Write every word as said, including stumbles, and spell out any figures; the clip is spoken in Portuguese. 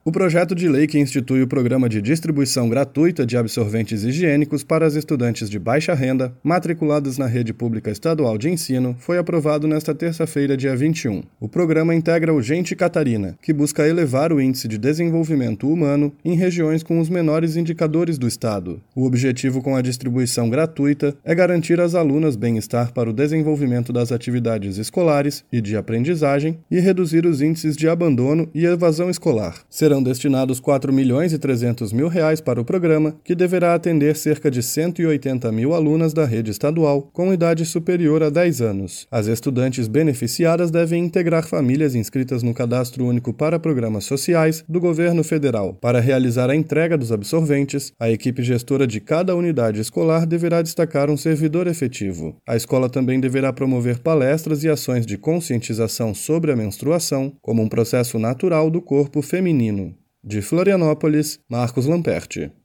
O projeto de lei que institui o programa de distribuição gratuita de absorventes higiênicos para as estudantes de baixa renda, matriculadas na rede pública estadual de ensino, foi aprovado nesta terça-feira, dia vinte e um. O programa integra o Gente Catarina, que busca elevar o índice de desenvolvimento humano em regiões com os menores indicadores do estado. O objetivo com a distribuição gratuita é garantir às alunas bem-estar para o desenvolvimento das atividades escolares e de aprendizagem e reduzir os índices de abandono e evasão escolar. Serão destinados quatro milhões e trezentos mil reais para o programa, que deverá atender cerca de cento e oitenta mil alunas da rede estadual com idade superior a dez anos. As estudantes beneficiadas devem integrar famílias inscritas no Cadastro Único para Programas Sociais do Governo Federal. Para realizar a entrega dos absorventes, a equipe gestora de cada unidade escolar deverá destacar um servidor efetivo. A escola também deverá promover palestras e ações de conscientização sobre a menstruação como um processo natural do corpo feminino. De Florianópolis, Marcos Lamperti.